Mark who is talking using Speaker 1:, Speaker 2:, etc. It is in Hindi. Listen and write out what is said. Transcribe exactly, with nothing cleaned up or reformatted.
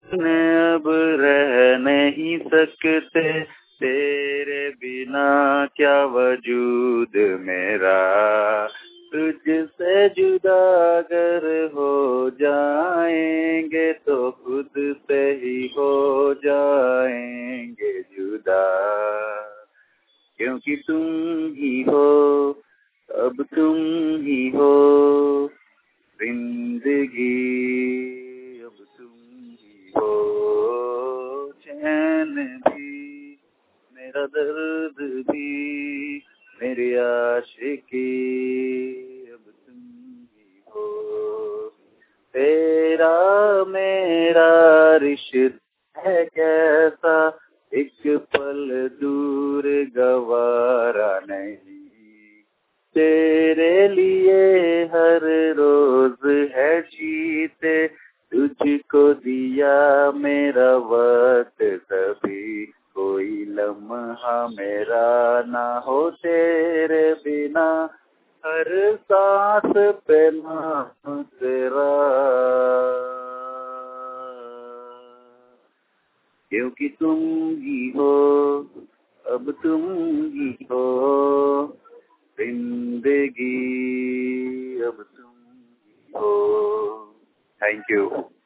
Speaker 1: अब रह नहीं सकते, तेरे बिना क्या वजूद मेरा। तुझसे जुदा अगर हो जाएंगे तो खुद से ही हो जाएंगे जुदा, क्योंकि तुम ही हो, अब तुम ही हो जिंदगी, अब तुम ही हो चैन भी, मेरा दर्द भी, मेरी आशिकी, अब तुम ही हो। तेरा मेरा रिश्ता है कैसा, एक पल दूर गवारा नहीं। तेरे लिए हर रोज है जीते, तुझको दिया मेरा वक्त सभी, कोई लम्हा मेरा ना हो तेरे बिना, हर सांस पे नाम तेरा, क्योंकि तुम ही हो, अब तुम ही हो जिंदगी, अब तुम ही हो। Thank you.